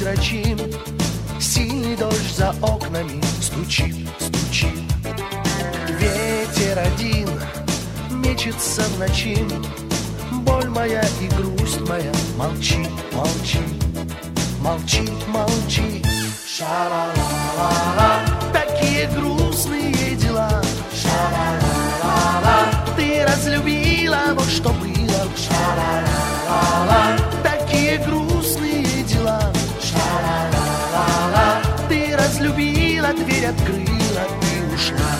грачи, сильный дождь за окнами стучит, стучит. Ветер один мечется в ночи, боль моя и грусть моя молчит, молчит, молчит, молчит. Ша-ла-ла-ла-ла, такие грустные дела. Ша-ла-ла-ла-ла, ты разлюбила, вот что было. Ша-ла-ла-ла-ла, такие грустные дела. Ша-ла-ла-ла-ла, ты разлюбила, дверь открыла и ушла.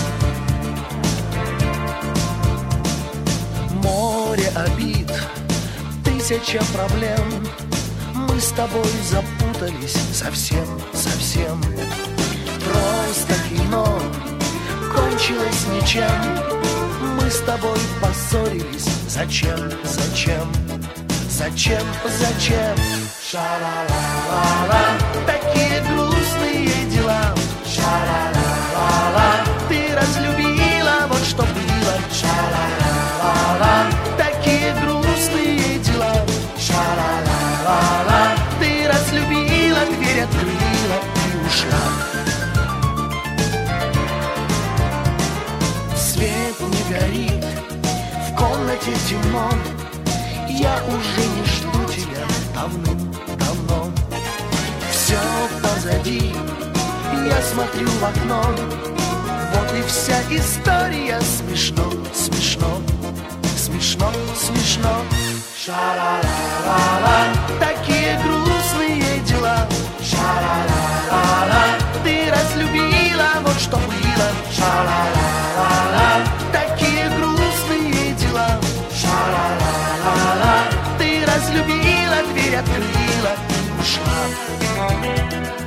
Море обид, тысяча проблем. Мы с тобой запутались совсем, совсем. Просто кино кончилось ничем. Мы с тобой поссорились. Зачем, зачем, зачем, зачем? Ша-ла-ла-ла-ла, такие грустные дела. Ша-ла-ла-ла-ла, ты разлюбила, вот что было. Ша-ла-ла-ла-ла, такие грустные дела. Ша-ла-ла-ла-ла, ты разлюбила, дверь открыла и ушла. Свет не горит, в комнате темно. Я уже не жду тебя давным-давно. Все позади, я смотрю в окно. Вот и вся история. Смешно, смешно, смешно, смешно. Ша-ла-ла-ла-ла, такие грустные дела. Ша-ла-ла-ла-ла, ты разлюбила, вот что было. Ша-ла-ла-ла-ла, такие грустные дела. Ша-ла-ла-ла-ла, ты разлюбила, дверь открыла и ушла.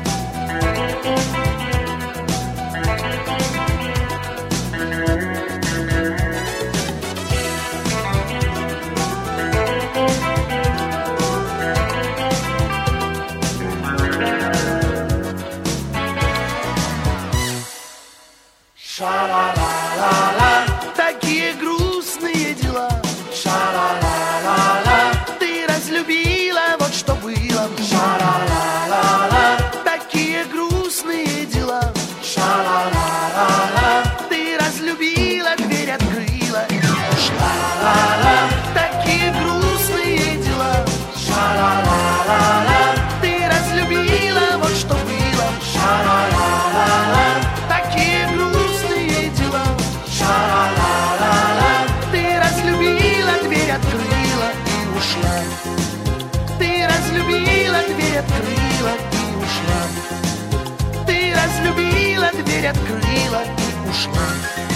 Ша-ла-ла-ла-ла, такие грустные дела. Ша-ла-ла-ла-ла, ты разлюбила, вот что было. Ша-ла-ла-ла-ла, такие грустные дела. Ша-ла-ла-ла-ла, ты разлюбила, дверь открыла и ушла. Ла-ла-ла, такие грустные дела. Ша-ла-ла-ла-ла, ты разлюбила, вот что было. Ша-ла-ла-ла-ла, такие грустные дела. Ша-ла-ла-ла-ла, ты разлюбила, дверь открыла и ушла. Ты разлюбила, дверь открыла и ушла. Ты разлюбила, дверь открыла и ушла.